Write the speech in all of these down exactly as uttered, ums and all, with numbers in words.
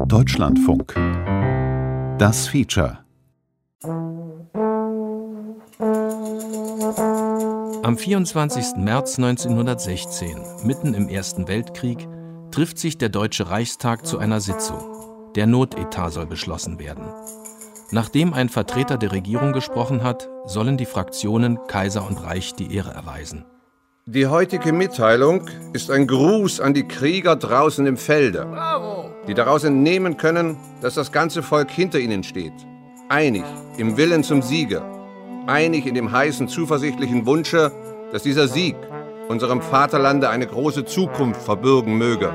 Deutschlandfunk. Das Feature. Am vierundzwanzigsten März neunzehnhundertsechzehn, mitten im Ersten Weltkrieg, trifft sich der Deutsche Reichstag zu einer Sitzung. Der Notetat soll beschlossen werden. Nachdem ein Vertreter der Regierung gesprochen hat, sollen die Fraktionen Kaiser und Reich die Ehre erweisen. Die heutige Mitteilung ist ein Gruß an die Krieger draußen im Felde, die daraus entnehmen können, dass das ganze Volk hinter ihnen steht. Einig im Willen zum Siege, einig in dem heißen, zuversichtlichen Wunsche, dass dieser Sieg unserem Vaterlande eine große Zukunft verbürgen möge.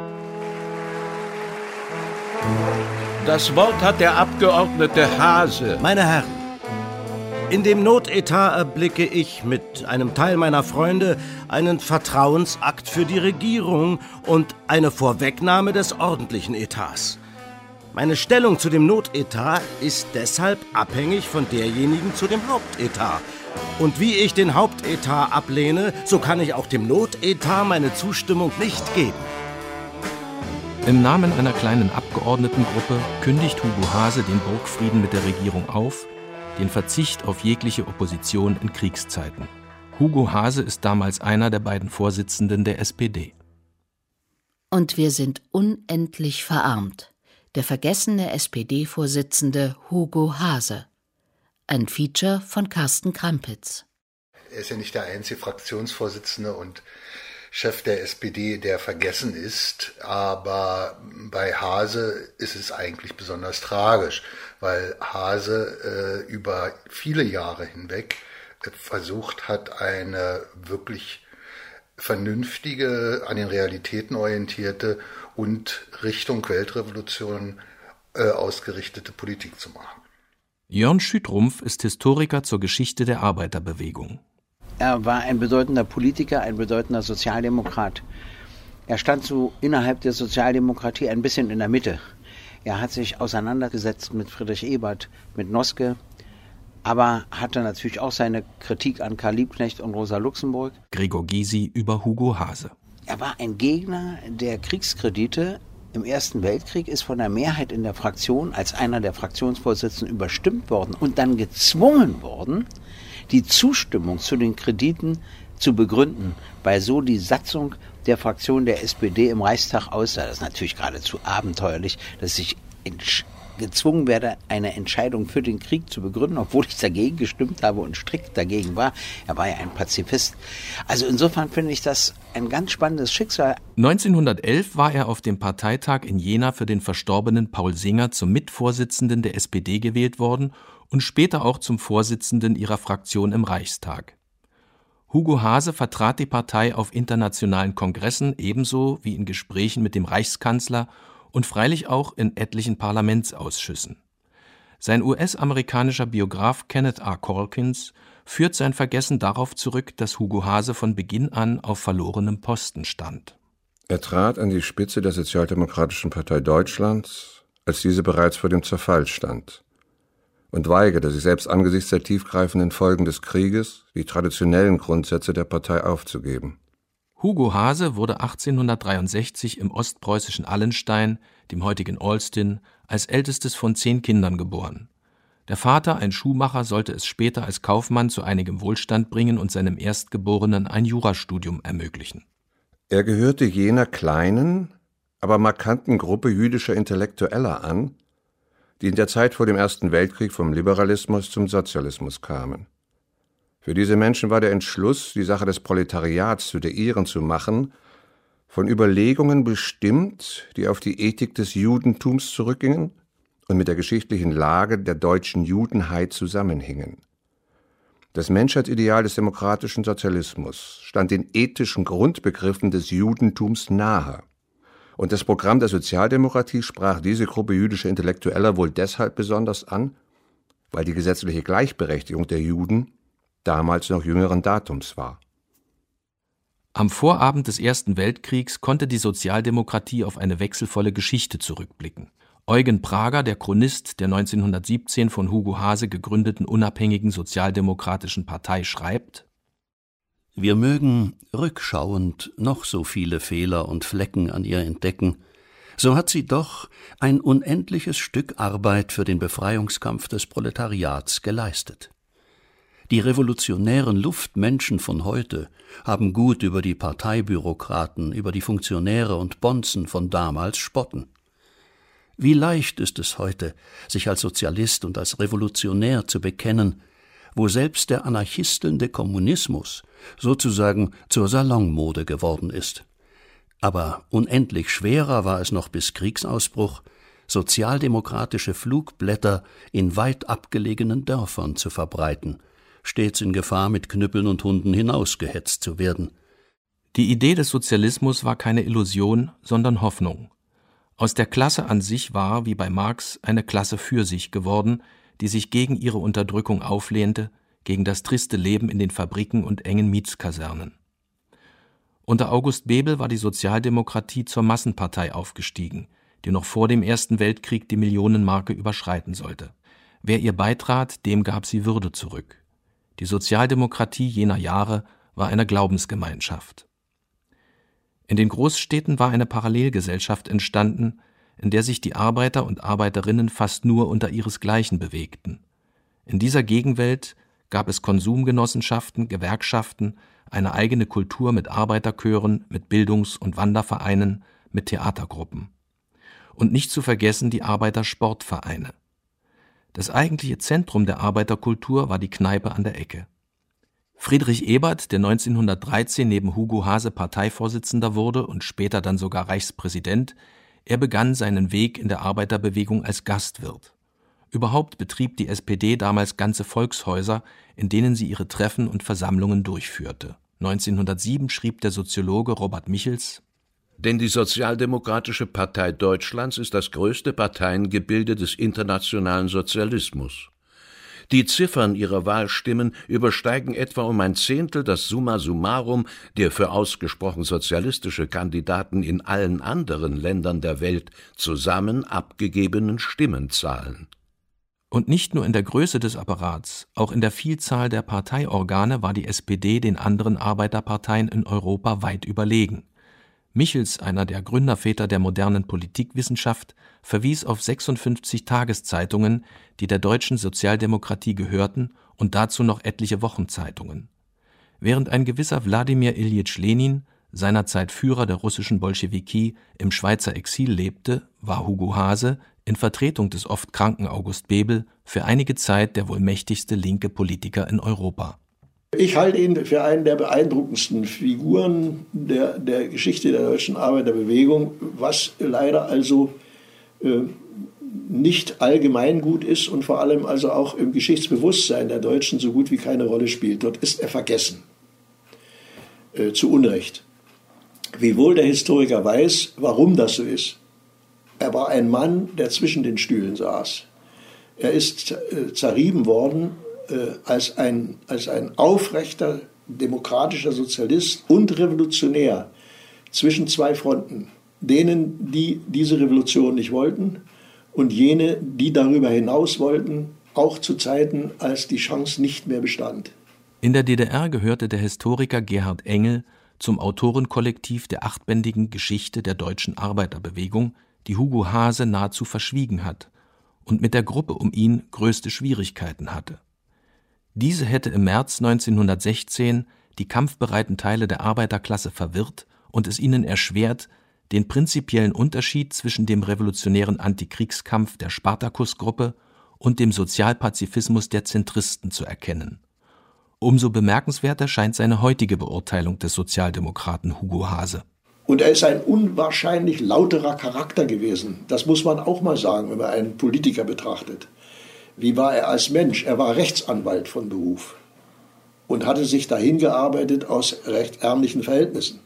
Das Wort hat der Abgeordnete Haase. Meine Herren, in dem Notetat erblicke ich mit einem Teil meiner Freunde einen Vertrauensakt für die Regierung und eine Vorwegnahme des ordentlichen Etats. Meine Stellung zu dem Notetat ist deshalb abhängig von derjenigen zu dem Hauptetat. Und wie ich den Hauptetat ablehne, so kann ich auch dem Notetat meine Zustimmung nicht geben. Im Namen einer kleinen Abgeordnetengruppe kündigt Hugo Haase den Burgfrieden mit der Regierung auf, den Verzicht auf jegliche Opposition in Kriegszeiten. Hugo Haase ist damals einer der beiden Vorsitzenden der S P D. Und wir sind unendlich verarmt. Der vergessene S P D-Vorsitzende Hugo Haase. Ein Feature von Carsten Krampitz. Er ist ja nicht der einzige Fraktionsvorsitzende und Chef der S P D, der vergessen ist, aber bei Haase ist es eigentlich besonders tragisch, weil Haase äh, über viele Jahre hinweg äh, versucht hat, eine wirklich vernünftige, an den Realitäten orientierte und Richtung Weltrevolution äh, ausgerichtete Politik zu machen. Jörn Schütrumpf ist Historiker zur Geschichte der Arbeiterbewegung. Er war ein bedeutender Politiker, ein bedeutender Sozialdemokrat. Er stand so innerhalb der Sozialdemokratie ein bisschen in der Mitte. Er hat sich auseinandergesetzt mit Friedrich Ebert, mit Noske, aber hatte natürlich auch seine Kritik an Karl Liebknecht und Rosa Luxemburg. Gregor Gysi über Hugo Haase. Er war ein Gegner der Kriegskredite. Im Ersten Weltkrieg ist von der Mehrheit in der Fraktion als einer der Fraktionsvorsitzenden überstimmt worden und dann gezwungen worden, die Zustimmung zu den Krediten zu begründen, weil so die Satzung der Fraktion der S P D im Reichstag aussah. Das ist natürlich geradezu abenteuerlich, dass ich gezwungen werde, eine Entscheidung für den Krieg zu begründen, obwohl ich dagegen gestimmt habe und strikt dagegen war. Er war ja ein Pazifist. Also insofern finde ich das ein ganz spannendes Schicksal. neunzehnhundertelf war er auf dem Parteitag in Jena für den verstorbenen Paul Singer zum Mitvorsitzenden der S P D gewählt worden und später auch zum Vorsitzenden ihrer Fraktion im Reichstag. Hugo Haase vertrat die Partei auf internationalen Kongressen ebenso wie in Gesprächen mit dem Reichskanzler und freilich auch in etlichen Parlamentsausschüssen. Sein U S-amerikanischer Biograf Kenneth R. Calkins führt sein Vergessen darauf zurück, dass Hugo Haase von Beginn an auf verlorenem Posten stand. Er trat an die Spitze der Sozialdemokratischen Partei Deutschlands, als diese bereits vor dem Zerfall stand, und weigerte sich selbst angesichts der tiefgreifenden Folgen des Krieges, die traditionellen Grundsätze der Partei aufzugeben. Hugo Haase wurde achtzehnhundertdreiundsechzig im ostpreußischen Allenstein, dem heutigen Olsztyn, als ältestes von zehn Kindern geboren. Der Vater, ein Schuhmacher, sollte es später als Kaufmann zu einigem Wohlstand bringen und seinem Erstgeborenen ein Jurastudium ermöglichen. Er gehörte jener kleinen, aber markanten Gruppe jüdischer Intellektueller an, die in der Zeit vor dem Ersten Weltkrieg vom Liberalismus zum Sozialismus kamen. Für diese Menschen war der Entschluss, die Sache des Proletariats zu der ihren zu machen, von Überlegungen bestimmt, die auf die Ethik des Judentums zurückgingen und mit der geschichtlichen Lage der deutschen Judenheit zusammenhingen. Das Menschheitsideal des demokratischen Sozialismus stand den ethischen Grundbegriffen des Judentums nahe. Und das Programm der Sozialdemokratie sprach diese Gruppe jüdischer Intellektueller wohl deshalb besonders an, weil die gesetzliche Gleichberechtigung der Juden damals noch jüngeren Datums war. Am Vorabend des Ersten Weltkriegs konnte die Sozialdemokratie auf eine wechselvolle Geschichte zurückblicken. Eugen Prager, der Chronist der neunzehnhundertsiebzehn von Hugo Haase gegründeten unabhängigen sozialdemokratischen Partei, schreibt: Wir mögen rückschauend noch so viele Fehler und Flecken an ihr entdecken, so hat sie doch ein unendliches Stück Arbeit für den Befreiungskampf des Proletariats geleistet. Die revolutionären Luftmenschen von heute haben gut über die Parteibürokraten, über die Funktionäre und Bonzen von damals spotten. Wie leicht ist es heute, sich als Sozialist und als Revolutionär zu bekennen, wo selbst der anarchistelnde Kommunismus sozusagen zur Salonmode geworden ist. Aber unendlich schwerer war es noch bis Kriegsausbruch, sozialdemokratische Flugblätter in weit abgelegenen Dörfern zu verbreiten, stets in Gefahr, mit Knüppeln und Hunden hinausgehetzt zu werden. Die Idee des Sozialismus war keine Illusion, sondern Hoffnung. Aus der Klasse an sich war, wie bei Marx, eine Klasse für sich geworden, die sich gegen ihre Unterdrückung auflehnte, gegen das triste Leben in den Fabriken und engen Mietskasernen. Unter August Bebel war die Sozialdemokratie zur Massenpartei aufgestiegen, die noch vor dem Ersten Weltkrieg die Millionenmarke überschreiten sollte. Wer ihr beitrat, dem gab sie Würde zurück. Die Sozialdemokratie jener Jahre war eine Glaubensgemeinschaft. In den Großstädten war eine Parallelgesellschaft entstanden, in der sich die Arbeiter und Arbeiterinnen fast nur unter ihresgleichen bewegten. In dieser Gegenwelt gab es Konsumgenossenschaften, Gewerkschaften, eine eigene Kultur mit Arbeiterchören, mit Bildungs- und Wandervereinen, mit Theatergruppen. Und nicht zu vergessen die Arbeitersportvereine. Das eigentliche Zentrum der Arbeiterkultur war die Kneipe an der Ecke. Friedrich Ebert, der neunzehnhundertdreizehn neben Hugo Haase Parteivorsitzender wurde und später dann sogar Reichspräsident, er begann seinen Weg in der Arbeiterbewegung als Gastwirt. Überhaupt betrieb die S P D damals ganze Volkshäuser, in denen sie ihre Treffen und Versammlungen durchführte. neunzehnhundertsieben schrieb der Soziologe Robert Michels: Denn die Sozialdemokratische Partei Deutschlands ist das größte Parteiengebilde des internationalen Sozialismus. Die Ziffern ihrer Wahlstimmen übersteigen etwa um ein Zehntel das Summa summarum der für ausgesprochen sozialistische Kandidaten in allen anderen Ländern der Welt zusammen abgegebenen Stimmenzahlen. Und nicht nur in der Größe des Apparats, auch in der Vielzahl der Parteiorgane war die S P D den anderen Arbeiterparteien in Europa weit überlegen. Michels, einer der Gründerväter der modernen Politikwissenschaft, verwies auf sechsundfünfzig Tageszeitungen, die der deutschen Sozialdemokratie gehörten, und dazu noch etliche Wochenzeitungen. Während ein gewisser Wladimir Iljitsch Lenin, seinerzeit Führer der russischen Bolschewiki, im Schweizer Exil lebte, war Hugo Haase, in Vertretung des oft kranken August Bebel, für einige Zeit der wohl mächtigste linke Politiker in Europa. Ich halte ihn für einen der beeindruckendsten Figuren der, der Geschichte der deutschen Arbeiterbewegung, was leider also äh, nicht allgemeingut ist und vor allem also auch im Geschichtsbewusstsein der Deutschen so gut wie keine Rolle spielt. Dort ist er vergessen, äh, zu Unrecht. Wiewohl der Historiker weiß, warum das so ist. Er war ein Mann, der zwischen den Stühlen saß. Er ist äh, zerrieben worden äh, als, ein, als ein aufrechter, demokratischer Sozialist und Revolutionär zwischen zwei Fronten. Denen, die diese Revolution nicht wollten und jene, die darüber hinaus wollten, auch zu Zeiten, als die Chance nicht mehr bestand. In der D D R gehörte der Historiker Gerhard Engel zum Autorenkollektiv der achtbändigen Geschichte der deutschen Arbeiterbewegung, die Hugo Haase nahezu verschwiegen hat und mit der Gruppe um ihn größte Schwierigkeiten hatte. Diese hätte im März neunzehnhundertsechzehn die kampfbereiten Teile der Arbeiterklasse verwirrt und es ihnen erschwert, den prinzipiellen Unterschied zwischen dem revolutionären Antikriegskampf der Spartakusgruppe und dem Sozialpazifismus der Zentristen zu erkennen. Umso bemerkenswerter scheint seine heutige Beurteilung des Sozialdemokraten Hugo Haase. Und er ist ein unwahrscheinlich lauterer Charakter gewesen. Das muss man auch mal sagen, wenn man einen Politiker betrachtet. Wie war er als Mensch? Er war Rechtsanwalt von Beruf und hatte sich dahin gearbeitet aus recht ärmlichen Verhältnissen.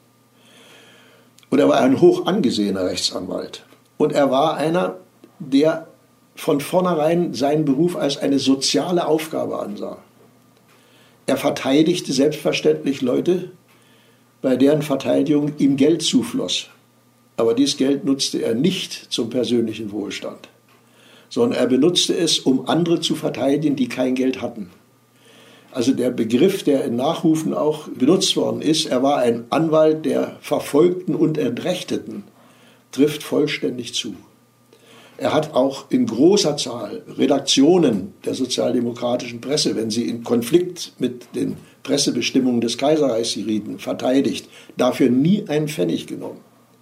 Und er war ein hoch angesehener Rechtsanwalt. Und er war einer, der von vornherein seinen Beruf als eine soziale Aufgabe ansah. Er verteidigte selbstverständlich Leute, bei deren Verteidigung ihm Geld zufloss. Aber dieses Geld nutzte er nicht zum persönlichen Wohlstand, sondern er benutzte es, um andere zu verteidigen, die kein Geld hatten. Also der Begriff, der in Nachrufen auch benutzt worden ist, er war ein Anwalt der Verfolgten und Entrechteten. trifft vollständig zu. Er hat auch in großer Zahl Redaktionen der sozialdemokratischen Presse, wenn sie in Konflikt mit den Pressebestimmungen des Kaiserreichs gerieten, verteidigt, dafür nie einen Pfennig genommen.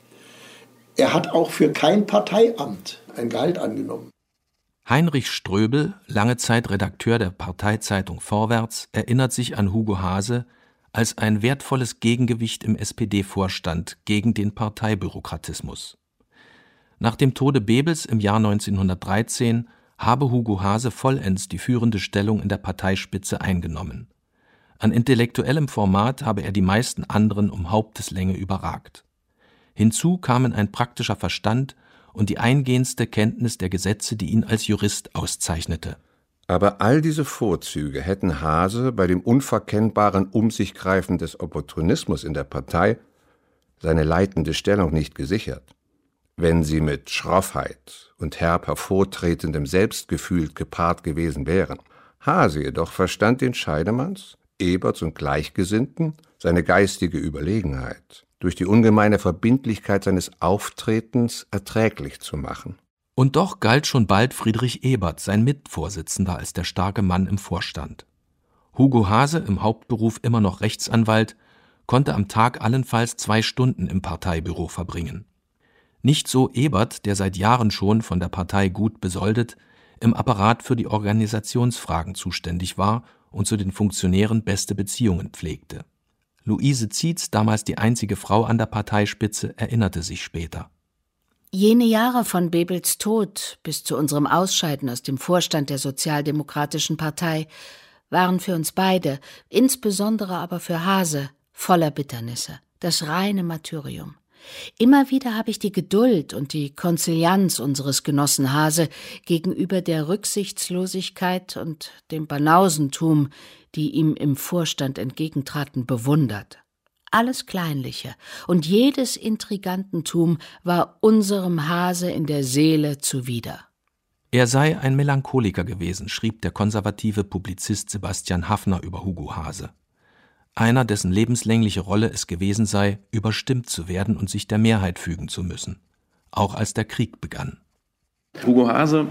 Er hat auch für kein Parteiamt ein Gehalt angenommen. Heinrich Ströbel, lange Zeit Redakteur der Parteizeitung Vorwärts, erinnert sich an Hugo Haase als ein wertvolles Gegengewicht im S P D-Vorstand gegen den Parteibürokratismus. Nach dem Tode Bebels im Jahr neunzehnhundertdreizehn habe Hugo Haase vollends die führende Stellung in der Parteispitze eingenommen. An intellektuellem Format habe er die meisten anderen um Haupteslänge überragt. Hinzu kamen ein praktischer Verstand und die eingehendste Kenntnis der Gesetze, die ihn als Jurist auszeichnete. Aber all diese Vorzüge hätten Haase bei dem unverkennbaren Umsichgreifen des Opportunismus in der Partei seine leitende Stellung nicht gesichert. Wenn sie mit Schroffheit und herb hervortretendem Selbstgefühl gepaart gewesen wären. Haase jedoch verstand den Scheidemanns, Eberts und Gleichgesinnten seine geistige Überlegenheit durch die ungemeine Verbindlichkeit seines Auftretens erträglich zu machen. Und doch galt schon bald Friedrich Ebert, sein Mitvorsitzender, als der starke Mann im Vorstand. Hugo Haase, im Hauptberuf immer noch Rechtsanwalt, konnte am Tag allenfalls zwei Stunden im Parteibüro verbringen. Nicht so Ebert, der seit Jahren schon, von der Partei gut besoldet, im Apparat für die Organisationsfragen zuständig war und zu den Funktionären beste Beziehungen pflegte. Luise Zietz, damals die einzige Frau an der Parteispitze, erinnerte sich später. Jene Jahre von Bebels Tod bis zu unserem Ausscheiden aus dem Vorstand der Sozialdemokratischen Partei waren für uns beide, insbesondere aber für Haase, voller Bitternisse, das reine Martyrium. Immer wieder habe ich die Geduld und die Konzilianz unseres Genossen Haase gegenüber der Rücksichtslosigkeit und dem Banausentum, die ihm im Vorstand entgegentraten, bewundert. Alles Kleinliche und jedes Intrigantentum war unserem Haase in der Seele zuwider. Er sei ein Melancholiker gewesen, schrieb der konservative Publizist Sebastian Haffner über Hugo Haase. Einer, dessen lebenslängliche Rolle es gewesen sei, überstimmt zu werden und sich der Mehrheit fügen zu müssen, auch als der Krieg begann. Hugo Haase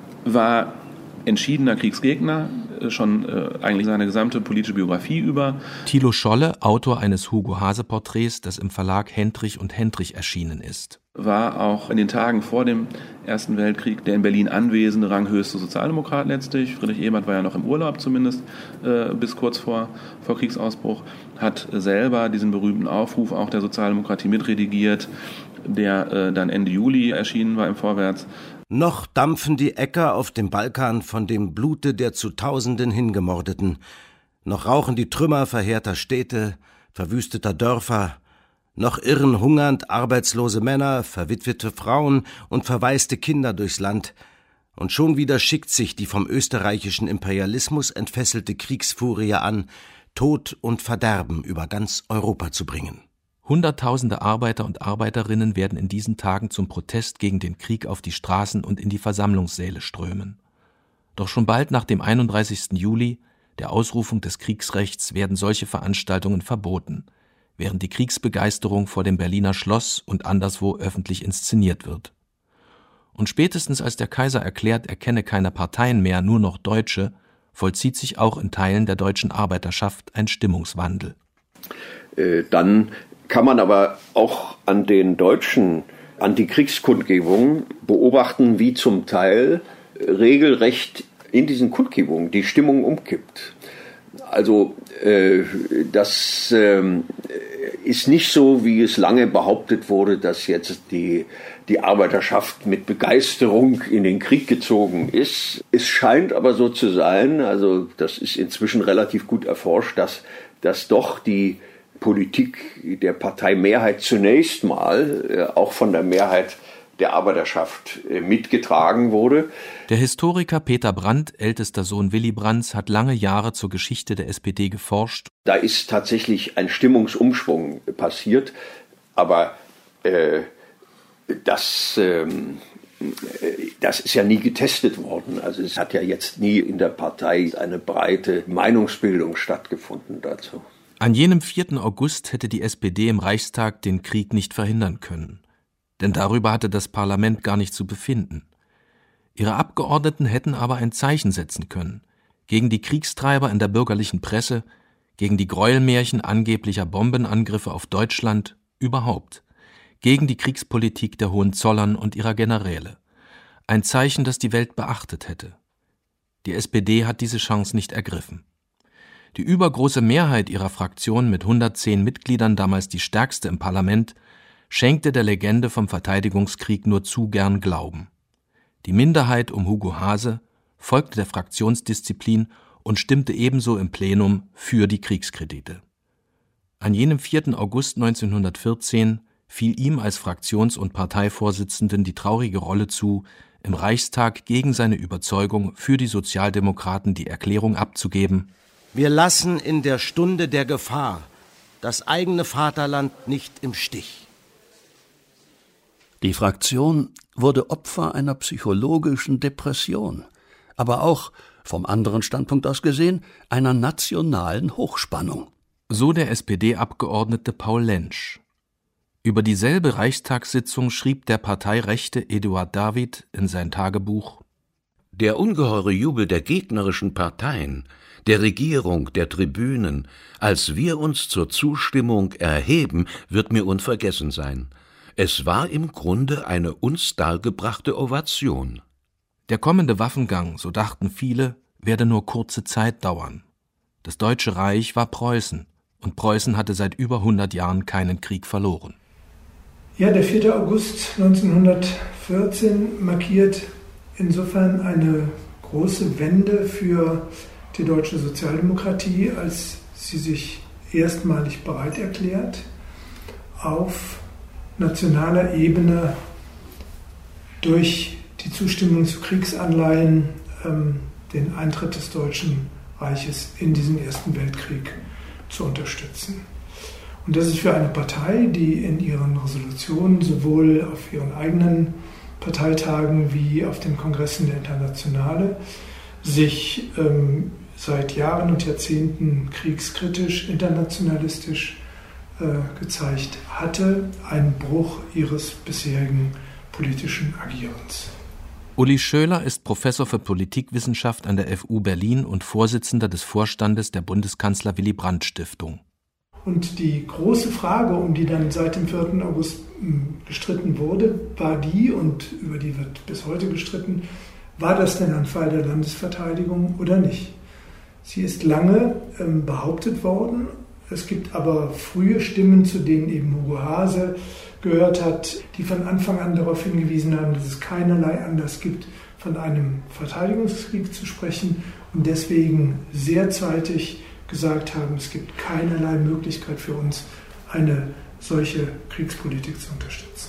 war entschiedener Kriegsgegner, schon äh, eigentlich seine gesamte politische Biografie über. Thilo Scholle, Autor eines Hugo-Haase-Porträts, das im Verlag Hendrich und Hendrich erschienen ist. War auch in den Tagen vor dem Ersten Weltkrieg der in Berlin anwesende ranghöchste Sozialdemokrat letztlich. Friedrich Ebert war ja noch im Urlaub zumindest äh, bis kurz vor, vor Kriegsausbruch, hat selber diesen berühmten Aufruf auch der Sozialdemokratie mitredigiert, der äh, dann Ende Juli erschienen war im Vorwärts. Noch dampfen die Äcker auf dem Balkan von dem Blute der zu Tausenden Hingemordeten. Noch rauchen die Trümmer verheerter Städte, verwüsteter Dörfer. Noch irren hungernd arbeitslose Männer, verwitwete Frauen und verwaiste Kinder durchs Land. Und schon wieder schickt sich die vom österreichischen Imperialismus entfesselte Kriegsfurie an, Tod und Verderben über ganz Europa zu bringen. Hunderttausende Arbeiter und Arbeiterinnen werden in diesen Tagen zum Protest gegen den Krieg auf die Straßen und in die Versammlungssäle strömen. Doch schon bald nach dem einunddreißigsten Juli, der Ausrufung des Kriegsrechts, werden solche Veranstaltungen verboten, während die Kriegsbegeisterung vor dem Berliner Schloss und anderswo öffentlich inszeniert wird. Und spätestens als der Kaiser erklärt, er kenne keine Parteien mehr, nur noch Deutsche, vollzieht sich auch in Teilen der deutschen Arbeiterschaft ein Stimmungswandel. Äh, dann kann man aber auch an den deutschen Antikriegskundgebungen beobachten, wie zum Teil regelrecht in diesen Kundgebungen die Stimmung umkippt. Also äh, das äh, ist nicht so, wie es lange behauptet wurde, dass jetzt die, die Arbeiterschaft mit Begeisterung in den Krieg gezogen ist. Es scheint aber so zu sein, also das ist inzwischen relativ gut erforscht, dass, dass doch die Politik der Parteimehrheit zunächst mal äh, auch von der Mehrheit der Arbeiterschaft äh, mitgetragen wurde. Der Historiker Peter Brandt, ältester Sohn Willy Brandts, hat lange Jahre zur Geschichte der S P D geforscht. Da ist tatsächlich ein Stimmungsumschwung passiert, aber äh, das, äh, das ist ja nie getestet worden. Also es hat ja jetzt nie in der Partei eine breite Meinungsbildung stattgefunden dazu. An jenem vierten August hätte die S P D im Reichstag den Krieg nicht verhindern können. Denn darüber hatte das Parlament gar nicht zu befinden. Ihre Abgeordneten hätten aber ein Zeichen setzen können gegen die Kriegstreiber in der bürgerlichen Presse, gegen die Gräuelmärchen angeblicher Bombenangriffe auf Deutschland, überhaupt, gegen die Kriegspolitik der Hohenzollern und ihrer Generäle. Ein Zeichen, das die Welt beachtet hätte. Die S P D hat diese Chance nicht ergriffen. Die übergroße Mehrheit ihrer Fraktion mit hundertzehn Mitgliedern, damals die stärkste im Parlament, schenkte der Legende vom Verteidigungskrieg nur zu gern Glauben. Die Minderheit um Hugo Haase folgte der Fraktionsdisziplin und stimmte ebenso im Plenum für die Kriegskredite. An jenem vierten August neunzehnhundertvierzehn fiel ihm als Fraktions- und Parteivorsitzenden die traurige Rolle zu, im Reichstag gegen seine Überzeugung für die Sozialdemokraten die Erklärung abzugeben: Wir lassen in der Stunde der Gefahr das eigene Vaterland nicht im Stich. Die Fraktion wurde Opfer einer psychologischen Depression, aber auch, vom anderen Standpunkt aus gesehen, einer nationalen Hochspannung. So der S P D-Abgeordnete Paul Lentsch. Über dieselbe Reichstagssitzung schrieb der parteirechte Eduard David in sein Tagebuch: Der ungeheure Jubel der gegnerischen Parteien, der Regierung, der Tribünen, als wir uns zur Zustimmung erheben, wird mir unvergessen sein. Es war im Grunde eine uns dargebrachte Ovation. Der kommende Waffengang, so dachten viele, werde nur kurze Zeit dauern. Das Deutsche Reich war Preußen, und Preußen hatte seit über hundert Jahren keinen Krieg verloren. Ja, der vierte August neunzehnhundertvierzehn markiert insofern eine große Wende für die deutsche Sozialdemokratie, als sie sich erstmalig bereit erklärt, auf nationaler Ebene durch die Zustimmung zu Kriegsanleihen ähm, den Eintritt des Deutschen Reiches in diesen Ersten Weltkrieg zu unterstützen. Und das ist für eine Partei, die in ihren Resolutionen sowohl auf ihren eigenen Parteitagen wie auf den Kongressen der Internationale sich ähm, seit Jahren und Jahrzehnten kriegskritisch, internationalistisch äh, gezeigt hatte, ein Bruch ihres bisherigen politischen Agierens. Uli Schöler ist Professor für Politikwissenschaft an der F U Berlin und Vorsitzender des Vorstandes der Bundeskanzler-Willy-Brandt-Stiftung. Und die große Frage, um die dann seit dem vierten August gestritten wurde, war die, und über die wird bis heute gestritten, war das denn ein Fall der Landesverteidigung oder nicht? Sie ist lange ähm, behauptet worden. Es gibt aber frühe Stimmen, zu denen eben Hugo Haase gehört hat, die von Anfang an darauf hingewiesen haben, dass es keinerlei Anlass gibt, von einem Verteidigungskrieg zu sprechen und deswegen sehr zeitig gesagt haben, es gibt keinerlei Möglichkeit für uns, eine solche Kriegspolitik zu unterstützen.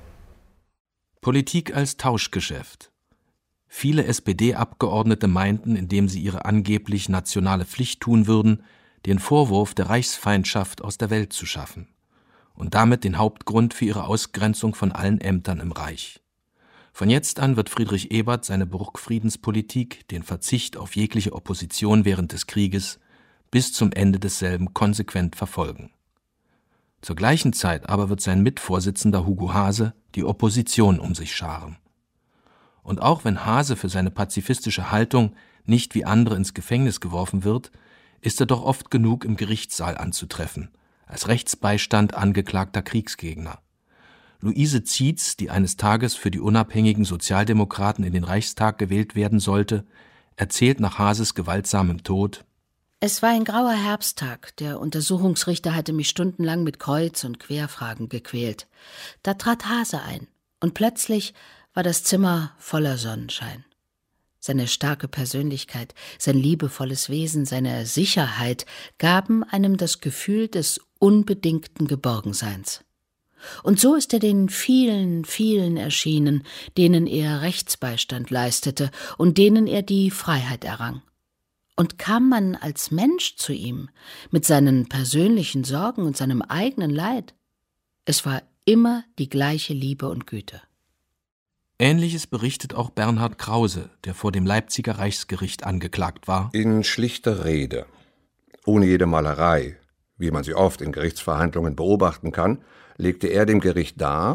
Politik als Tauschgeschäft. Viele S P D-Abgeordnete meinten, indem sie ihre angeblich nationale Pflicht tun würden, den Vorwurf der Reichsfeindschaft aus der Welt zu schaffen und damit den Hauptgrund für ihre Ausgrenzung von allen Ämtern im Reich. Von jetzt an wird Friedrich Ebert seine Burgfriedenspolitik, den Verzicht auf jegliche Opposition während des Krieges, bis zum Ende desselben konsequent verfolgen. Zur gleichen Zeit aber wird sein Mitvorsitzender Hugo Haase die Opposition um sich scharen. Und auch wenn Haase für seine pazifistische Haltung nicht wie andere ins Gefängnis geworfen wird, ist er doch oft genug im Gerichtssaal anzutreffen, als Rechtsbeistand angeklagter Kriegsgegner. Luise Zietz, die eines Tages für die unabhängigen Sozialdemokraten in den Reichstag gewählt werden sollte, erzählt nach Haases gewaltsamem Tod: Es war ein grauer Herbsttag. Der Untersuchungsrichter hatte mich stundenlang mit Kreuz- und Querfragen gequält. Da trat Haase ein, und plötzlich war das Zimmer voller Sonnenschein. Seine starke Persönlichkeit, sein liebevolles Wesen, seine Sicherheit gaben einem das Gefühl des unbedingten Geborgenseins. Und so ist er den vielen, vielen erschienen, denen er Rechtsbeistand leistete und denen er die Freiheit errang. Und kam man als Mensch zu ihm, mit seinen persönlichen Sorgen und seinem eigenen Leid, es war immer die gleiche Liebe und Güte. Ähnliches berichtet auch Bernhard Krause, der vor dem Leipziger Reichsgericht angeklagt war. In schlichter Rede, ohne jede Malerei, wie man sie oft in Gerichtsverhandlungen beobachten kann, legte er dem Gericht dar,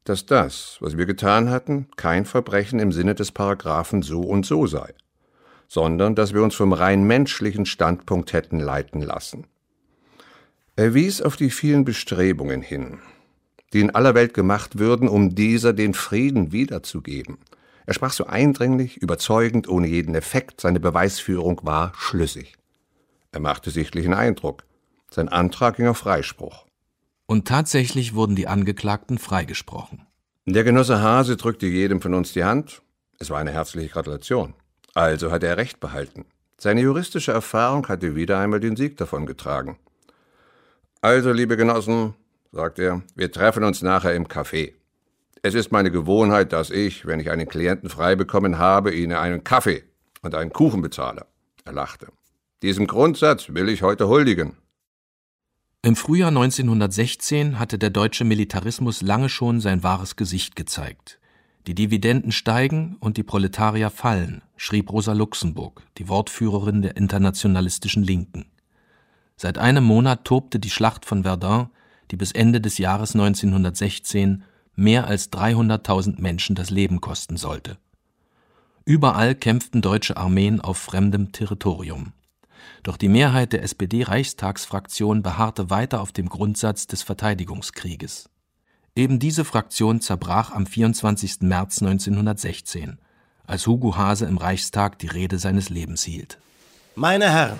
dass das, was wir getan hatten, kein Verbrechen im Sinne des Paragraphen so und so sei, sondern dass wir uns vom rein menschlichen Standpunkt hätten leiten lassen. Er wies auf die vielen Bestrebungen hin, die in aller Welt gemacht würden, um dieser den Frieden wiederzugeben. Er sprach so eindringlich, überzeugend, ohne jeden Effekt, seine Beweisführung war schlüssig. Er machte sichtlichen Eindruck. Sein Antrag ging auf Freispruch. Und tatsächlich wurden die Angeklagten freigesprochen. Der Genosse Haase drückte jedem von uns die Hand. Es war eine herzliche Gratulation. Also hatte er Recht behalten. Seine juristische Erfahrung hatte wieder einmal den Sieg davongetragen. Also, liebe Genossen, sagt er, wir treffen uns nachher im Café. Es ist meine Gewohnheit, dass ich, wenn ich einen Klienten frei bekommen habe, Ihnen einen Kaffee und einen Kuchen bezahle. Er lachte. Diesem Grundsatz will ich heute huldigen. Im Frühjahr neunzehnhundertsechzehn hatte der deutsche Militarismus lange schon sein wahres Gesicht gezeigt. Die Dividenden steigen und die Proletarier fallen, schrieb Rosa Luxemburg, die Wortführerin der internationalistischen Linken. Seit einem Monat tobte die Schlacht von Verdun, die bis Ende des Jahres neunzehnhundertsechzehn mehr als dreihunderttausend Menschen das Leben kosten sollte. Überall kämpften deutsche Armeen auf fremdem Territorium. Doch die Mehrheit der S P D-Reichstagsfraktion beharrte weiter auf dem Grundsatz des Verteidigungskrieges. Eben diese Fraktion zerbrach am vierundzwanzigsten März neunzehnhundertsechzehn, als Hugo Haase im Reichstag die Rede seines Lebens hielt. Meine Herren,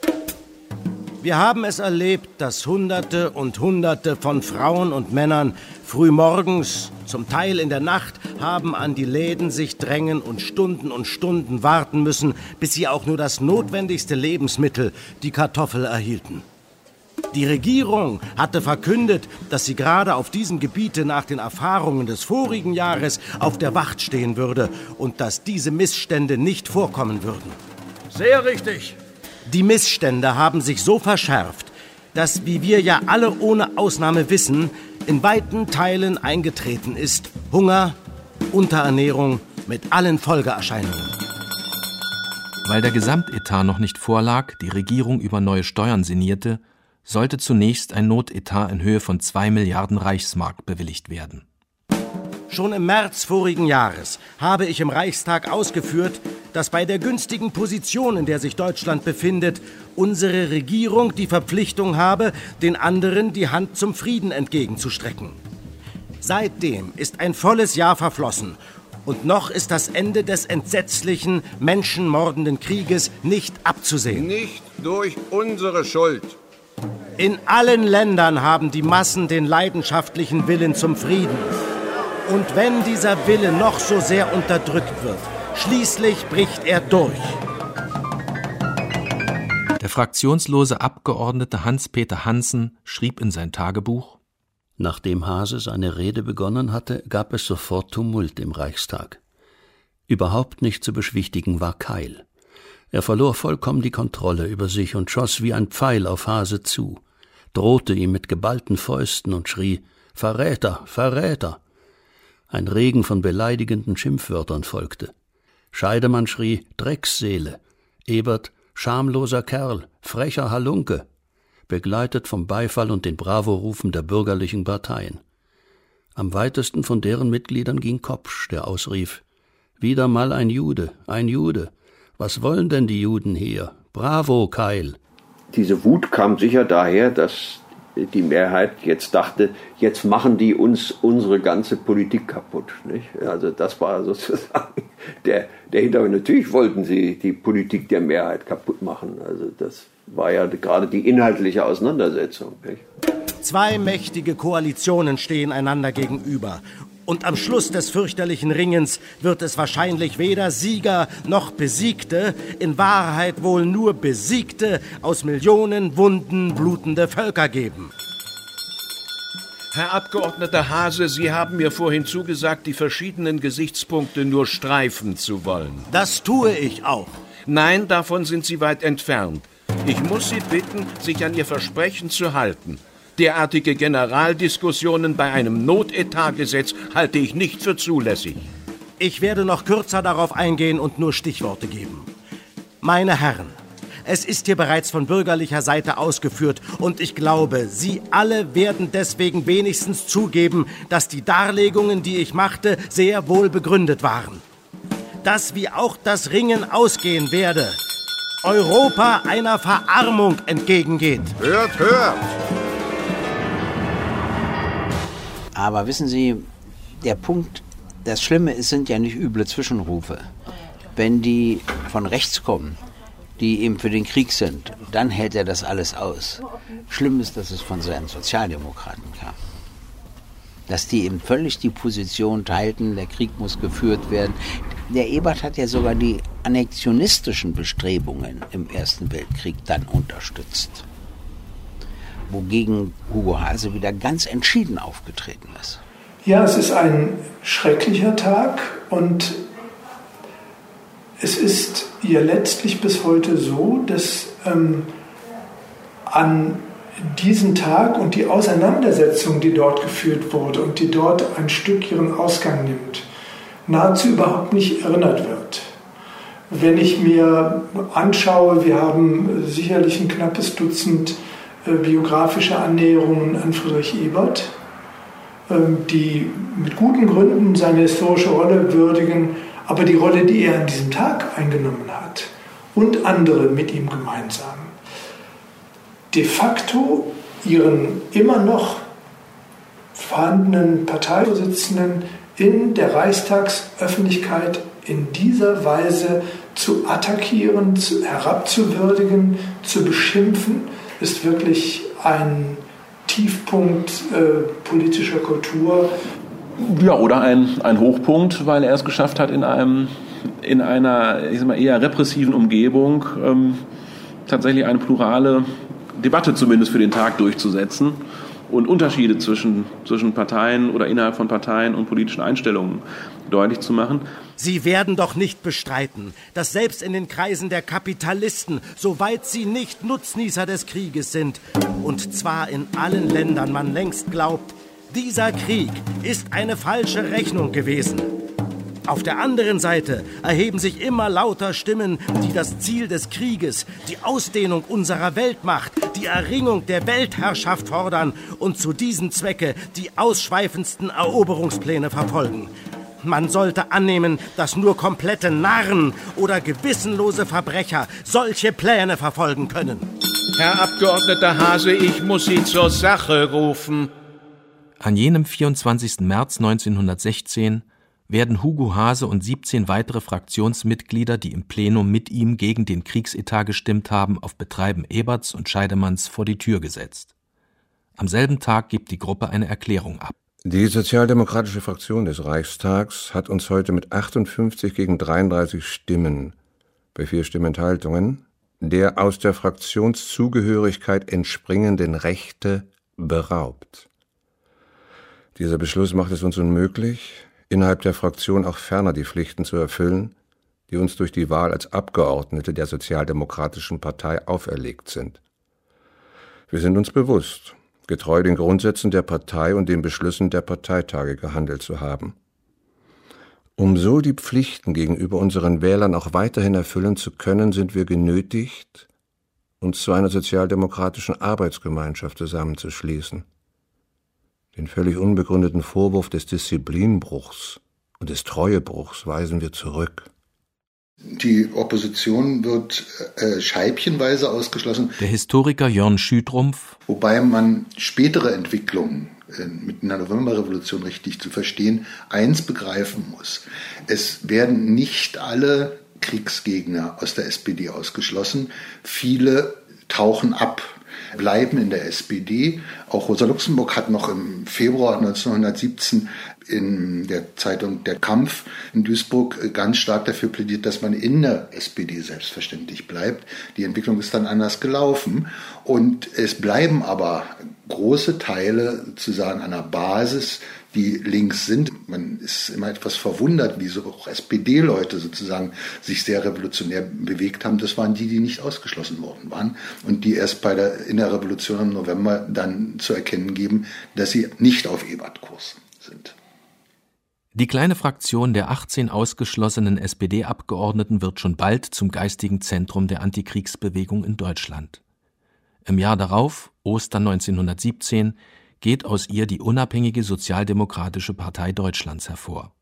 wir haben es erlebt, dass Hunderte und Hunderte von Frauen und Männern frühmorgens, zum Teil in der Nacht, haben an die Läden sich drängen und Stunden und Stunden warten müssen, bis sie auch nur das notwendigste Lebensmittel, die Kartoffel, erhielten. Die Regierung hatte verkündet, dass sie gerade auf diesem Gebiete nach den Erfahrungen des vorigen Jahres auf der Wacht stehen würde und dass diese Missstände nicht vorkommen würden. Sehr richtig. Die Missstände haben sich so verschärft, dass, wie wir ja alle ohne Ausnahme wissen, in weiten Teilen eingetreten ist Hunger, Unterernährung mit allen Folgeerscheinungen. Weil der Gesamtetat noch nicht vorlag, die Regierung über neue Steuern sinnierte, sollte zunächst ein Notetat in Höhe von zwei Milliarden Reichsmark bewilligt werden. Schon im März vorigen Jahres habe ich im Reichstag ausgeführt, dass bei der günstigen Position, in der sich Deutschland befindet, unsere Regierung die Verpflichtung habe, den anderen die Hand zum Frieden entgegenzustrecken. Seitdem ist ein volles Jahr verflossen und noch ist das Ende des entsetzlichen, menschenmordenden Krieges nicht abzusehen. Nicht durch unsere Schuld. In allen Ländern haben die Massen den leidenschaftlichen Willen zum Frieden. Und wenn dieser Wille noch so sehr unterdrückt wird, schließlich bricht er durch. Der fraktionslose Abgeordnete Hans-Peter Hansen schrieb in sein Tagebuch: Nachdem Haase seine Rede begonnen hatte, gab es sofort Tumult im Reichstag. Überhaupt nicht zu beschwichtigen war Keil. Er verlor vollkommen die Kontrolle über sich und schoss wie ein Pfeil auf Haase zu, drohte ihm mit geballten Fäusten und schrie: »Verräter, Verräter!« Ein Regen von beleidigenden Schimpfwörtern folgte. Scheidemann schrie: »Drecksseele«, Ebert: »Schamloser Kerl, frecher Halunke«, begleitet vom Beifall und den Bravo-Rufen der bürgerlichen Parteien. Am weitesten von deren Mitgliedern ging Kopsch, der ausrief: »Wieder mal ein Jude, ein Jude. Was wollen denn die Juden hier? Bravo, Keil!« Diese Wut kam sicher daher, dass die Mehrheit jetzt dachte, jetzt machen die uns unsere ganze Politik kaputt. Nicht? Also das war sozusagen der, der Hintergrund. Natürlich wollten sie die Politik der Mehrheit kaputt machen. Also das war ja gerade die inhaltliche Auseinandersetzung. Nicht? Zwei mächtige Koalitionen stehen einander gegenüber. Und am Schluss des fürchterlichen Ringens wird es wahrscheinlich weder Sieger noch Besiegte, in Wahrheit wohl nur Besiegte aus Millionen Wunden blutende Völker geben. Herr Abgeordneter Haase, Sie haben mir vorhin zugesagt, die verschiedenen Gesichtspunkte nur streifen zu wollen. Das tue ich auch. Nein, davon sind Sie weit entfernt. Ich muss Sie bitten, sich an Ihr Versprechen zu halten. Derartige Generaldiskussionen bei einem Notetatgesetz halte ich nicht für zulässig. Ich werde noch kürzer darauf eingehen und nur Stichworte geben. Meine Herren, Es ist hier bereits von bürgerlicher Seite ausgeführt und ich glaube, Sie alle werden deswegen wenigstens zugeben, dass die Darlegungen, die ich machte, sehr wohl begründet waren. Dass wie auch das Ringen ausgehen werde, Europa einer Verarmung entgegengeht. Hört, hört! Aber wissen Sie, der Punkt, das Schlimme ist, sind ja nicht üble Zwischenrufe. Wenn die von rechts kommen, die eben für den Krieg sind, dann hält er das alles aus. Schlimm ist, dass es von seinen Sozialdemokraten kam. Dass die eben völlig die Position teilten, der Krieg muss geführt werden. Der Ebert hat ja sogar die annexionistischen Bestrebungen im Ersten Weltkrieg dann unterstützt. Wogegen Hugo Haase wieder ganz entschieden aufgetreten ist. Ja, es ist ein schrecklicher Tag und es ist ja letztlich bis heute so, dass ähm, an diesen Tag und die Auseinandersetzung, die dort geführt wurde und die dort ein Stück ihren Ausgang nimmt, nahezu überhaupt nicht erinnert wird. Wenn ich mir anschaue, wir haben sicherlich ein knappes Dutzend äh, biografische Annäherungen an Friedrich Ebert, äh, die mit guten Gründen seine historische Rolle würdigen, aber die Rolle, die er an diesem Tag eingenommen hat und andere mit ihm gemeinsam, de facto ihren immer noch vorhandenen Parteivorsitzenden in der Reichstagsöffentlichkeit in dieser Weise zu attackieren, zu, herabzuwürdigen, zu beschimpfen, ist wirklich ein Tiefpunkt äh, politischer Kultur. Ja, oder ein, ein Hochpunkt, weil er es geschafft hat, in einem in einer ich sag mal, eher repressiven Umgebung ähm, tatsächlich eine plurale Debatte zumindest für den Tag durchzusetzen und Unterschiede zwischen, zwischen Parteien oder innerhalb von Parteien und politischen Einstellungen deutlich zu machen. Sie werden doch nicht bestreiten, dass selbst in den Kreisen der Kapitalisten, soweit sie nicht Nutznießer des Krieges sind, und zwar in allen Ländern man längst glaubt, dieser Krieg ist eine falsche Rechnung gewesen. Auf der anderen Seite erheben sich immer lauter Stimmen, die das Ziel des Krieges, die Ausdehnung unserer Weltmacht, die Erringung der Weltherrschaft fordern und zu diesem Zwecke die ausschweifendsten Eroberungspläne verfolgen. Man sollte annehmen, dass nur komplette Narren oder gewissenlose Verbrecher solche Pläne verfolgen können. Herr Abgeordneter Haase, ich muss Sie zur Sache rufen. An jenem vierundzwanzigsten März neunzehnhundertsechzehn werden Hugo Haase und siebzehn weitere Fraktionsmitglieder, die im Plenum mit ihm gegen den Kriegsetat gestimmt haben, auf Betreiben Eberts und Scheidemanns vor die Tür gesetzt. Am selben Tag gibt die Gruppe eine Erklärung ab. Die sozialdemokratische Fraktion des Reichstags hat uns heute mit achtundfünfzig gegen dreiunddreißig Stimmen, bei vier Stimmenthaltungen, der aus der Fraktionszugehörigkeit entspringenden Rechte beraubt. Dieser Beschluss macht es uns unmöglich, innerhalb der Fraktion auch ferner die Pflichten zu erfüllen, die uns durch die Wahl als Abgeordnete der Sozialdemokratischen Partei auferlegt sind. Wir sind uns bewusst, getreu den Grundsätzen der Partei und den Beschlüssen der Parteitage gehandelt zu haben. Um so die Pflichten gegenüber unseren Wählern auch weiterhin erfüllen zu können, sind wir genötigt, uns zu einer sozialdemokratischen Arbeitsgemeinschaft zusammenzuschließen. Den völlig unbegründeten Vorwurf des Disziplinbruchs und des Treuebruchs weisen wir zurück. Die Opposition wird äh, scheibchenweise ausgeschlossen. Der Historiker Jörn Schütrumpf. Wobei man spätere Entwicklungen äh, mit einer Novemberrevolution richtig zu verstehen, eins begreifen muss. Es werden nicht alle Kriegsgegner aus der S P D ausgeschlossen. Viele tauchen ab, bleiben in der S P D. Auch Rosa Luxemburg hat noch im Februar neunzehnhundertsiebzehn in der Zeitung Der Kampf in Duisburg ganz stark dafür plädiert, dass man in der S P D selbstverständlich bleibt. Die Entwicklung ist dann anders gelaufen und es bleiben aber große Teile sozusagen einer Basis, die links sind. Man ist immer etwas verwundert, wie so auch S P D-Leute sozusagen sich sehr revolutionär bewegt haben. Das waren die, die nicht ausgeschlossen worden waren und die erst bei der, in der Revolution im November dann zu erkennen geben, dass sie nicht auf Ebert-Kurs sind. Die kleine Fraktion der achtzehn ausgeschlossenen S P D-Abgeordneten wird schon bald zum geistigen Zentrum der Antikriegsbewegung in Deutschland. Im Jahr darauf, Ostern neunzehnhundertsiebzehn, geht aus ihr die unabhängige Sozialdemokratische Partei Deutschlands hervor.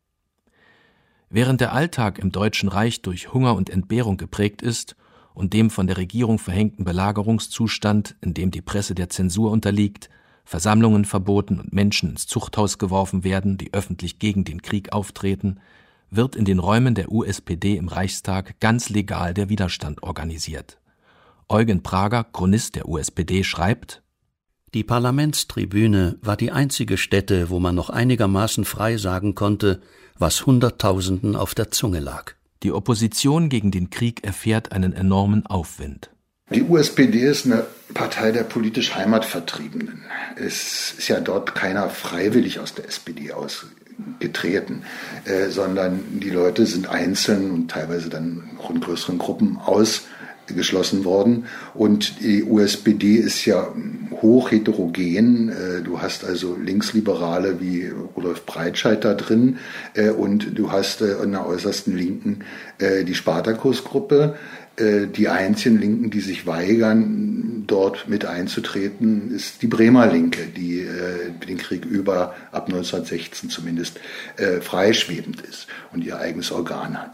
Während der Alltag im Deutschen Reich durch Hunger und Entbehrung geprägt ist und dem von der Regierung verhängten Belagerungszustand, in dem die Presse der Zensur unterliegt, Versammlungen verboten und Menschen ins Zuchthaus geworfen werden, die öffentlich gegen den Krieg auftreten, wird in den Räumen der U S P D im Reichstag ganz legal der Widerstand organisiert. Eugen Prager, Chronist der U S P D, schreibt: Die Parlamentstribüne war die einzige Stätte, wo man noch einigermaßen frei sagen konnte, was Hunderttausenden auf der Zunge lag. Die Opposition gegen den Krieg erfährt einen enormen Aufwind. Die U S P D ist eine Partei der politisch Heimatvertriebenen. Es ist ja dort keiner freiwillig aus der S P D ausgetreten, äh, sondern die Leute sind einzeln und teilweise dann auch in größeren Gruppen ausgeschlossen worden. Und die U S P D ist ja hoch heterogen. Äh, du hast also Linksliberale wie Rudolf Breitscheid da drin äh, und du hast äh, in der äußersten Linken äh, die Spartakus-Gruppe. Die einzigen Linken, die sich weigern, dort mit einzutreten, ist die Bremer Linke, die äh, den Krieg über, ab neunzehnhundertsechzehn zumindest, äh, freischwebend ist und ihr eigenes Organ hat.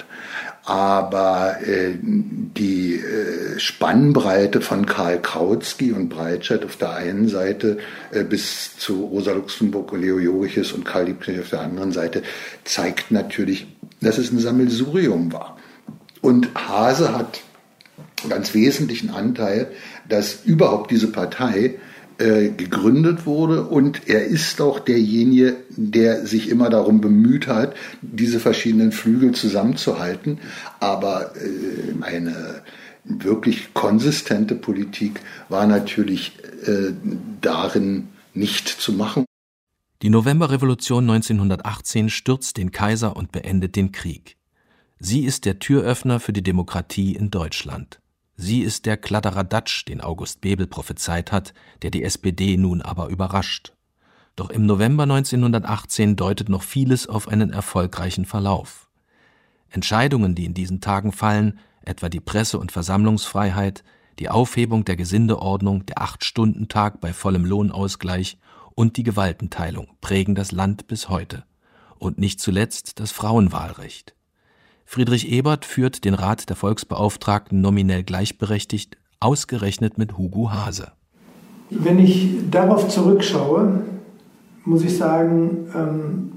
Aber äh, die äh, Spannbreite von Karl Kautsky und Breitscheid auf der einen Seite äh, bis zu Rosa Luxemburg, Leo Joriches und Karl Liebknecht auf der anderen Seite zeigt natürlich, dass es ein Sammelsurium war. Und Haase hat ganz wesentlichen Anteil, dass überhaupt diese Partei äh, gegründet wurde, und er ist auch derjenige, der sich immer darum bemüht hat, diese verschiedenen Flügel zusammenzuhalten. Aber äh, eine wirklich konsistente Politik war natürlich äh, darin nicht zu machen. Die Novemberrevolution neunzehnhundertachtzehn stürzt den Kaiser und beendet den Krieg. Sie ist der Türöffner für die Demokratie in Deutschland. Sie ist der Kladderadatsch, den August Bebel prophezeit hat, der die S P D nun aber überrascht. Doch im November neunzehnhundertachtzehn deutet noch vieles auf einen erfolgreichen Verlauf. Entscheidungen, die in diesen Tagen fallen, etwa die Presse- und Versammlungsfreiheit, die Aufhebung der Gesindeordnung, der Acht-Stunden-Tag bei vollem Lohnausgleich und die Gewaltenteilung, prägen das Land bis heute. Und nicht zuletzt das Frauenwahlrecht. Friedrich Ebert führt den Rat der Volksbeauftragten nominell gleichberechtigt, ausgerechnet mit Hugo Haase. Wenn ich darauf zurückschaue, muss ich sagen, ähm,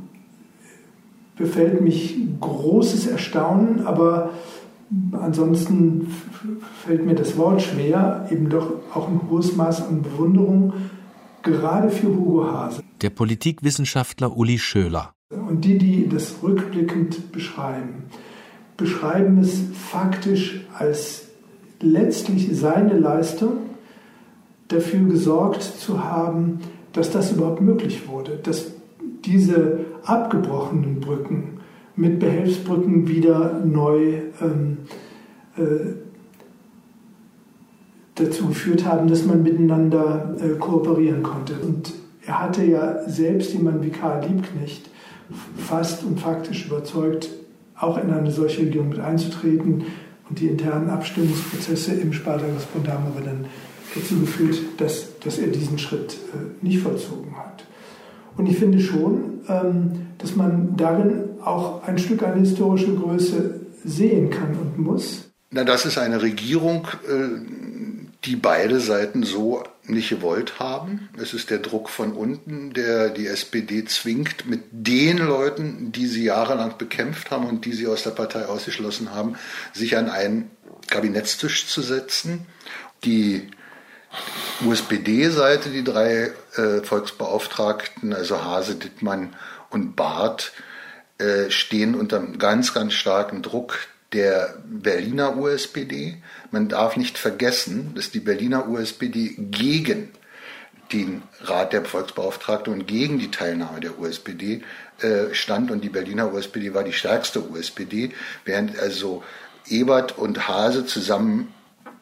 befällt mich großes Erstaunen, aber ansonsten fällt mir das Wort schwer, eben doch auch ein hohes Maß an Bewunderung, gerade für Hugo Haase. Der Politikwissenschaftler Uli Schöler. Und die, die das rückblickend beschreiben, beschreiben es faktisch als letztlich seine Leistung, dafür gesorgt zu haben, dass das überhaupt möglich wurde, dass diese abgebrochenen Brücken mit Behelfsbrücken wieder neu ähm, äh, dazu geführt haben, dass man miteinander äh, kooperieren konnte. Und er hatte ja selbst jemanden wie Karl Liebknecht fast und faktisch überzeugt, auch in eine solche Regierung mit einzutreten. Und die internen Abstimmungsprozesse im Spartakusbund haben aber dann dazu geführt, dass, dass er diesen Schritt äh, nicht vollzogen hat. Und ich finde schon, ähm, dass man darin auch ein Stück eine historische Größe sehen kann und muss. Na, das ist eine Regierung, äh, die beide Seiten so nicht gewollt haben. Es ist der Druck von unten, der die S P D zwingt, mit den Leuten, die sie jahrelang bekämpft haben und die sie aus der Partei ausgeschlossen haben, sich an einen Kabinettstisch zu setzen. Die U S P D-Seite, die drei äh, Volksbeauftragten, also Haase, Dittmann und Barth, äh, stehen unter einem ganz, ganz starken Druck der Berliner U S P D. Man darf nicht vergessen, dass die Berliner U S P D gegen den Rat der Volksbeauftragten und gegen die Teilnahme der U S P D äh, stand, und die Berliner U S P D war die stärkste U S P D, während also Ebert und Haase zusammen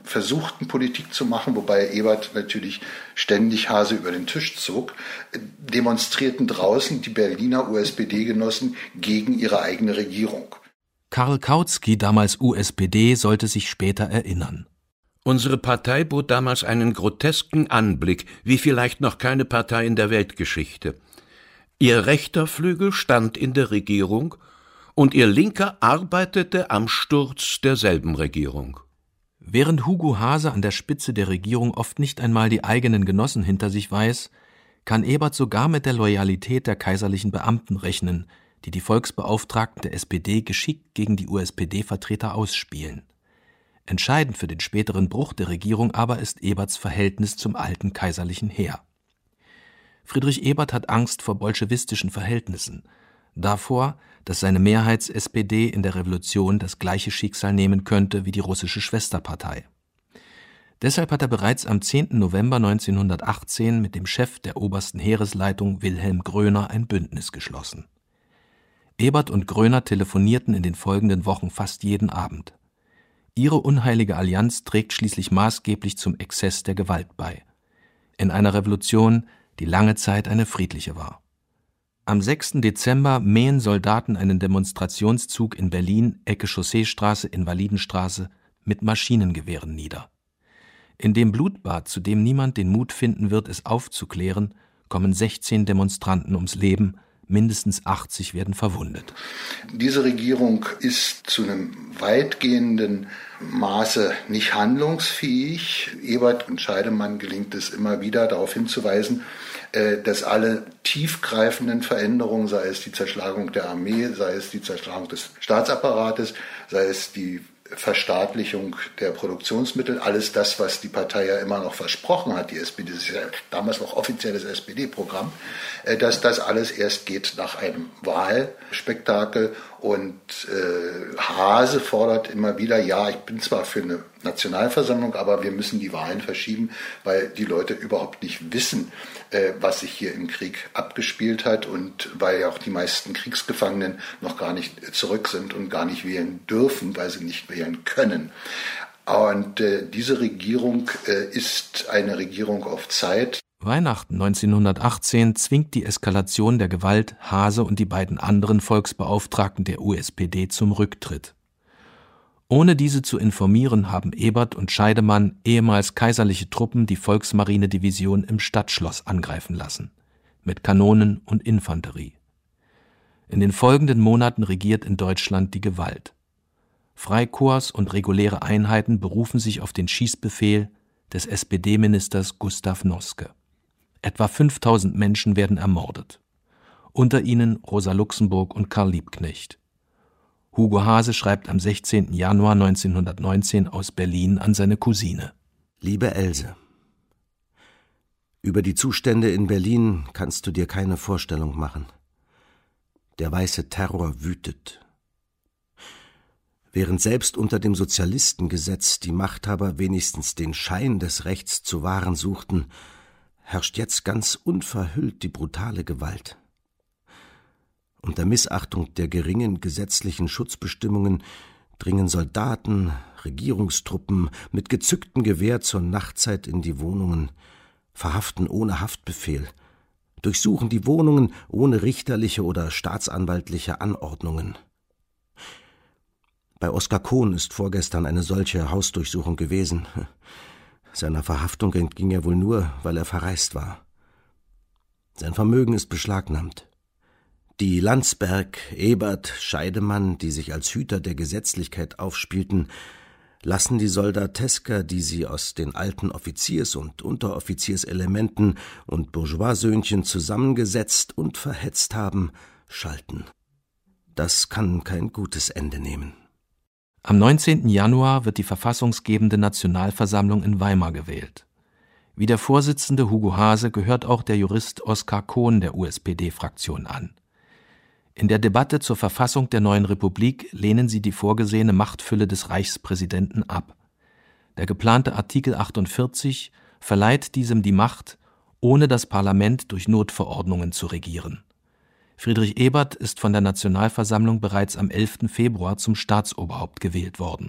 versuchten Politik zu machen, wobei Ebert natürlich ständig Hase über den Tisch zog, demonstrierten draußen die Berliner U S P D-Genossen gegen ihre eigene Regierung. Karl Kautsky, damals U S P D, sollte sich später erinnern. Unsere Partei bot damals einen grotesken Anblick, wie vielleicht noch keine Partei in der Weltgeschichte. Ihr rechter Flügel stand in der Regierung und ihr linker arbeitete am Sturz derselben Regierung. Während Hugo Haase an der Spitze der Regierung oft nicht einmal die eigenen Genossen hinter sich weiß, kann Ebert sogar mit der Loyalität der kaiserlichen Beamten rechnen, die die Volksbeauftragten der S P D geschickt gegen die U S P D-Vertreter ausspielen. Entscheidend für den späteren Bruch der Regierung aber ist Eberts Verhältnis zum alten kaiserlichen Heer. Friedrich Ebert hat Angst vor bolschewistischen Verhältnissen, davor, dass seine Mehrheits-S P D in der Revolution das gleiche Schicksal nehmen könnte wie die russische Schwesterpartei. Deshalb hat er bereits am zehnten November neunzehnhundertachtzehn mit dem Chef der obersten Heeresleitung Wilhelm Groener ein Bündnis geschlossen. Ebert und Groener telefonierten in den folgenden Wochen fast jeden Abend. Ihre unheilige Allianz trägt schließlich maßgeblich zum Exzess der Gewalt bei. In einer Revolution, die lange Zeit eine friedliche war. Am sechsten Dezember mähen Soldaten einen Demonstrationszug in Berlin, Ecke Chausseestraße, Invalidenstraße, mit Maschinengewehren nieder. In dem Blutbad, zu dem niemand den Mut finden wird, es aufzuklären, kommen sechzehn Demonstranten ums Leben, mindestens achtzig werden verwundet. Diese Regierung ist zu einem weitgehenden Maße nicht handlungsfähig. Ebert und Scheidemann gelingt es immer wieder, darauf hinzuweisen, dass alle tiefgreifenden Veränderungen, sei es die Zerschlagung der Armee, sei es die Zerschlagung des Staatsapparates, sei es die Verstaatlichung der Produktionsmittel, alles das, was die Partei ja immer noch versprochen hat, die S P D, das ist ja damals noch offizielles S P D-Programm, dass das alles erst geht nach einem Wahlspektakel. Und äh, Haase fordert immer wieder, ja, ich bin zwar für eine Nationalversammlung, aber wir müssen die Wahlen verschieben, weil die Leute überhaupt nicht wissen, äh, was sich hier im Krieg abgespielt hat und weil ja auch die meisten Kriegsgefangenen noch gar nicht zurück sind und gar nicht wählen dürfen, weil sie nicht wählen können. Und äh, diese Regierung äh, ist eine Regierung auf Zeit. Weihnachten neunzehnhundertachtzehn zwingt die Eskalation der Gewalt Haase und die beiden anderen Volksbeauftragten der U S P D zum Rücktritt. Ohne diese zu informieren, haben Ebert und Scheidemann ehemals kaiserliche Truppen die Volksmarinedivision im Stadtschloss angreifen lassen, mit Kanonen und Infanterie. In den folgenden Monaten regiert in Deutschland die Gewalt. Freikorps und reguläre Einheiten berufen sich auf den Schießbefehl des S P D-Ministers Gustav Noske. Etwa fünftausend Menschen werden ermordet. Unter ihnen Rosa Luxemburg und Karl Liebknecht. Hugo Haase schreibt am sechzehnten Januar neunzehnhundertneunzehn aus Berlin an seine Cousine. Liebe Else, über die Zustände in Berlin kannst du dir keine Vorstellung machen. Der weiße Terror wütet. Während selbst unter dem Sozialistengesetz die Machthaber wenigstens den Schein des Rechts zu wahren suchten, herrscht jetzt ganz unverhüllt die brutale Gewalt. Unter Missachtung der geringen gesetzlichen Schutzbestimmungen dringen Soldaten, Regierungstruppen mit gezücktem Gewehr zur Nachtzeit in die Wohnungen, verhaften ohne Haftbefehl, durchsuchen die Wohnungen ohne richterliche oder staatsanwaltliche Anordnungen. Bei Oskar Kohn ist vorgestern eine solche Hausdurchsuchung gewesen. Seiner Verhaftung entging er wohl nur, weil er verreist war. Sein Vermögen ist beschlagnahmt. Die Landsberg, Ebert, Scheidemann, die sich als Hüter der Gesetzlichkeit aufspielten, lassen die Soldateska, die sie aus den alten Offiziers- und Unteroffizierselementen und Bourgeois-Söhnchen zusammengesetzt und verhetzt haben, schalten. Das kann kein gutes Ende nehmen. Am neunzehnten Januar wird die verfassungsgebende Nationalversammlung in Weimar gewählt. Wie der Vorsitzende Hugo Haase gehört auch der Jurist Oskar Kohn der U S P D-Fraktion an. In der Debatte zur Verfassung der neuen Republik lehnen sie die vorgesehene Machtfülle des Reichspräsidenten ab. Der geplante Artikel achtundvierzig verleiht diesem die Macht, ohne das Parlament durch Notverordnungen zu regieren. Friedrich Ebert ist von der Nationalversammlung bereits am elften Februar zum Staatsoberhaupt gewählt worden.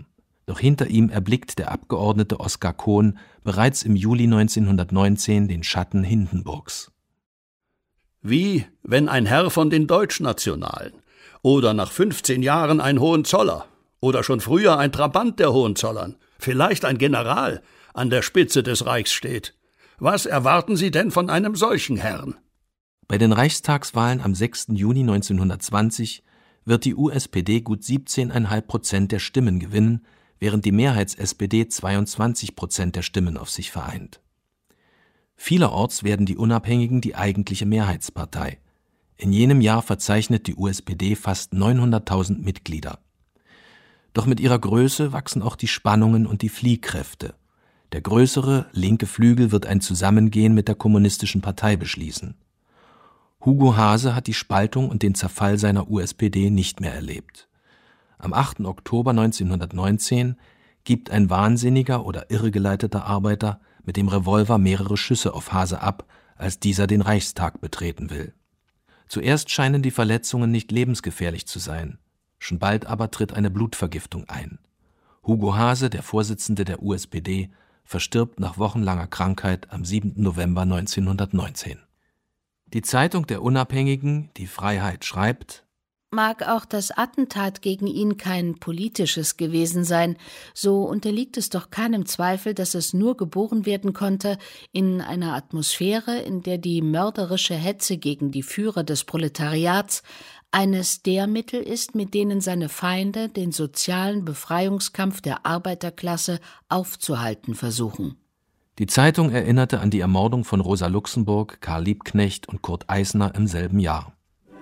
Doch hinter ihm erblickt der Abgeordnete Oskar Kohn bereits im Juli neunzehnhundertneunzehn den Schatten Hindenburgs. Wie, wenn ein Herr von den Deutschnationalen oder nach fünfzehn Jahren ein Hohenzoller oder schon früher ein Trabant der Hohenzollern, vielleicht ein General, an der Spitze des Reichs steht. Was erwarten Sie denn von einem solchen Herrn? Bei den Reichstagswahlen am sechsten Juni neunzehnhundertzwanzig wird die U S P D gut siebzehn Komma fünf Prozent der Stimmen gewinnen, während die Mehrheits-S P D zweiundzwanzig Prozent der Stimmen auf sich vereint. Vielerorts werden die Unabhängigen die eigentliche Mehrheitspartei. In jenem Jahr verzeichnet die U S P D fast neunhunderttausend Mitglieder. Doch mit ihrer Größe wachsen auch die Spannungen und die Fliehkräfte. Der größere, linke Flügel wird ein Zusammengehen mit der Kommunistischen Partei beschließen. Hugo Haase hat die Spaltung und den Zerfall seiner U S P D nicht mehr erlebt. Am achten Oktober neunzehnhundertneunzehn gibt ein wahnsinniger oder irregeleiteter Arbeiter mit dem Revolver mehrere Schüsse auf Haase ab, als dieser den Reichstag betreten will. Zuerst scheinen die Verletzungen nicht lebensgefährlich zu sein. Schon bald aber tritt eine Blutvergiftung ein. Hugo Haase, der Vorsitzende der U S P D, verstirbt nach wochenlanger Krankheit am siebten November neunzehnhundertneunzehn. Die Zeitung der Unabhängigen, Die Freiheit, schreibt: Mag auch das Attentat gegen ihn kein politisches gewesen sein, so unterliegt es doch keinem Zweifel, dass es nur geboren werden konnte in einer Atmosphäre, in der die mörderische Hetze gegen die Führer des Proletariats eines der Mittel ist, mit denen seine Feinde den sozialen Befreiungskampf der Arbeiterklasse aufzuhalten versuchen. Die Zeitung erinnerte an die Ermordung von Rosa Luxemburg, Karl Liebknecht und Kurt Eisner im selben Jahr.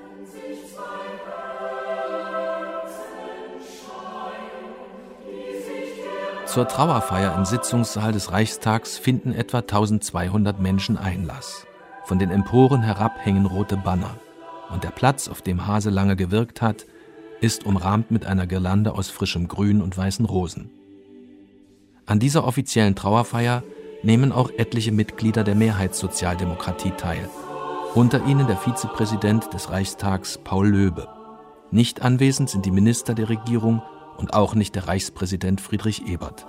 Zur Trauerfeier im Sitzungssaal des Reichstags finden etwa eintausendzweihundert Menschen Einlass. Von den Emporen herab hängen rote Banner. Und der Platz, auf dem Haase lange gewirkt hat, ist umrahmt mit einer Girlande aus frischem Grün und weißen Rosen. An dieser offiziellen Trauerfeier nehmen auch etliche Mitglieder der Mehrheitssozialdemokratie teil. Unter ihnen der Vizepräsident des Reichstags Paul Löbe. Nicht anwesend sind die Minister der Regierung und auch nicht der Reichspräsident Friedrich Ebert.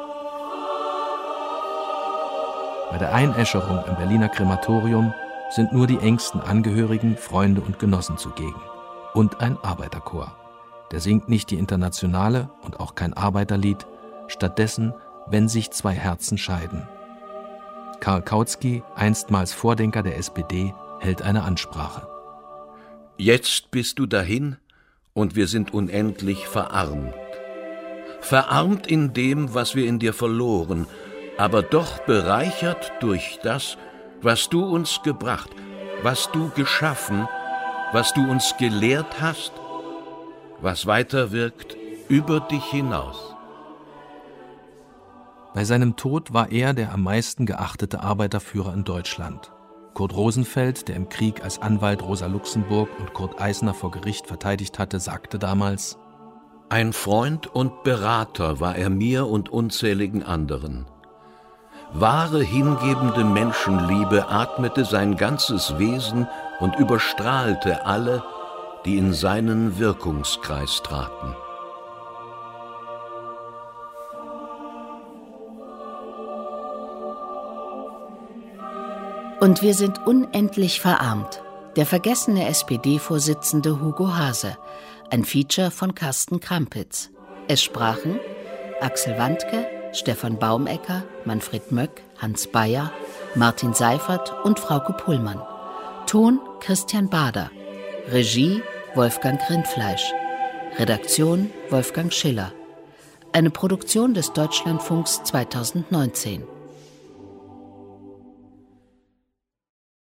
Bei der Einäscherung im Berliner Krematorium sind nur die engsten Angehörigen, Freunde und Genossen zugegen. Und ein Arbeiterchor. Der singt nicht die Internationale und auch kein Arbeiterlied, stattdessen Wenn sich zwei Herzen scheiden. Karl Kautsky, einstmals Vordenker der S P D, hält eine Ansprache. Jetzt bist du dahin und wir sind unendlich verarmt. Verarmt in dem, was wir in dir verloren, aber doch bereichert durch das, was du uns gebracht, was du geschaffen, was du uns gelehrt hast, was weiterwirkt über dich hinaus. Bei seinem Tod war er der am meisten geachtete Arbeiterführer in Deutschland. Kurt Rosenfeld, der im Krieg als Anwalt Rosa Luxemburg und Kurt Eisner vor Gericht verteidigt hatte, sagte damals: Ein Freund und Berater war er mir und unzähligen anderen. Wahre, hingebende Menschenliebe atmete sein ganzes Wesen und überstrahlte alle, die in seinen Wirkungskreis traten. Und wir sind unendlich verarmt. Der vergessene S P D-Vorsitzende Hugo Haase. Ein Feature von Carsten Krampitz. Es sprachen Axel Wandke, Stefan Baumecker, Manfred Möck, Hans Bayer, Martin Seifert und Frauke Pullmann. Ton Christian Bader. Regie Wolfgang Rindfleisch. Redaktion Wolfgang Schiller. Eine Produktion des Deutschlandfunks zweitausendneunzehn.